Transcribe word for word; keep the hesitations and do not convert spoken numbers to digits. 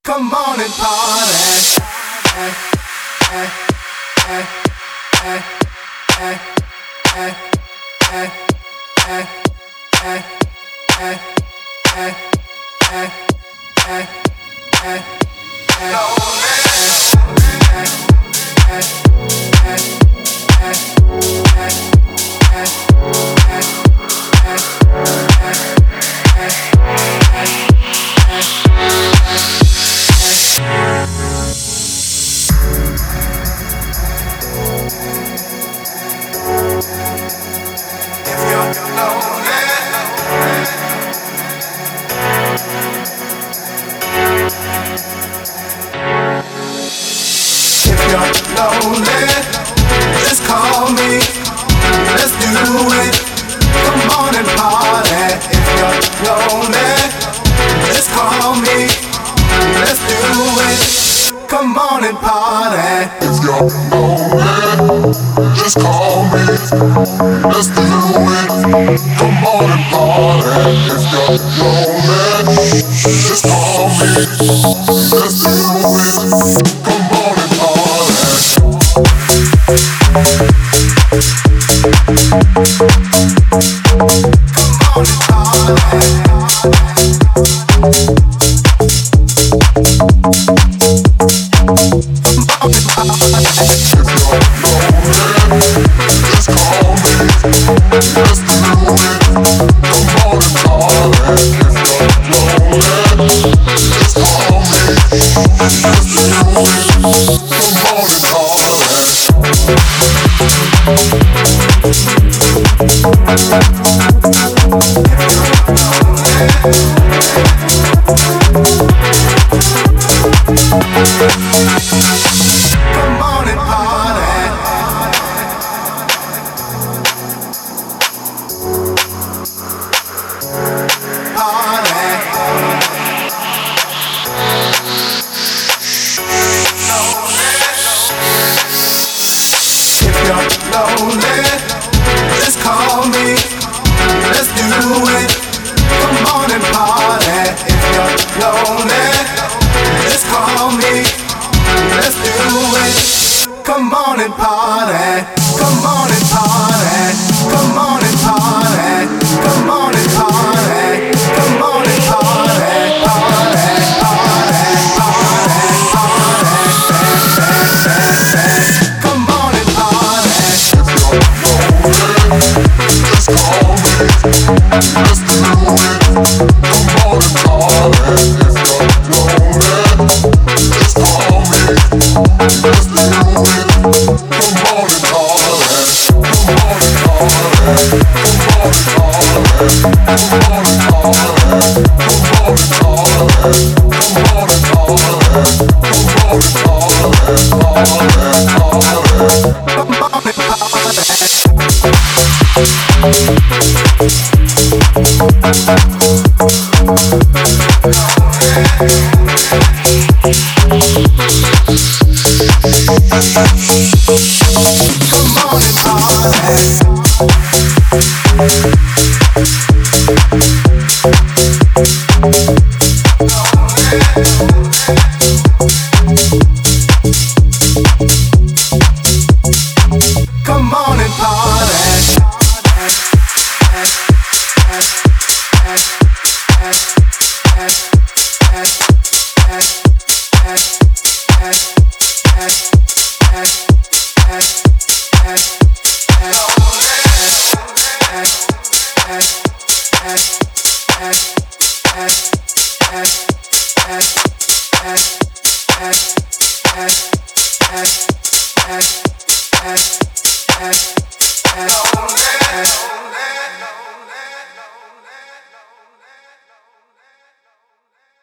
Come on and party. Eh, eh, eh, eh, eh, eh, eh, eh, eh, eh, eh, eh, eh, eh, lonely, just call me, let's do it. Come on and party. If you're lonely, just call me, let's do it. Come on and party. If you're lonely, just call me, let's do it. Come on and party. If you're lonely, just call me, let's do it. Come on and party. Lonely, just call me, let's do it. Come on and party. If you're lonely, just call me, let's do it. Come on and party. Come on and party. Come on and party. Come on and party. Come on and party. Party, party, party, party. Come on and party. Just call me, let's do it. Come on and party. If you're lonely, just call me, let's do it. Come on and party. Come on and party. Come on and party. Come on and party. Come on and party. Come on and party. Come on and party. Come on and party. Come on and party. As